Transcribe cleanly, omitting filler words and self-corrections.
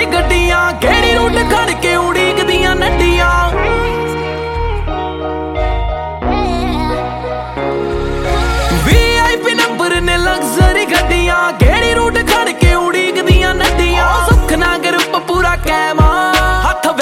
Luxury ਗੱਡੀਆਂ, ਕਿਹੜੀ route ਖੜ ਕੇ ਉਡੀਕਦੀਆਂ ਨੱਡੀਆਂ। VIP ਨੰਬਰ ਨੇ ਲਗਜ਼ਰੀ ਗੱਡੀਆਂ, ਕਿਹੜੀ ਰੂਟ ਖੜ ਕੇ ਉਡੀਕਦੀਆਂ ਨੱਡੀਆਂ। ਸੁੱਖ ਨਾ ਗਰੁੱਪ ਪੂਰਾ ਕੈਮਾ,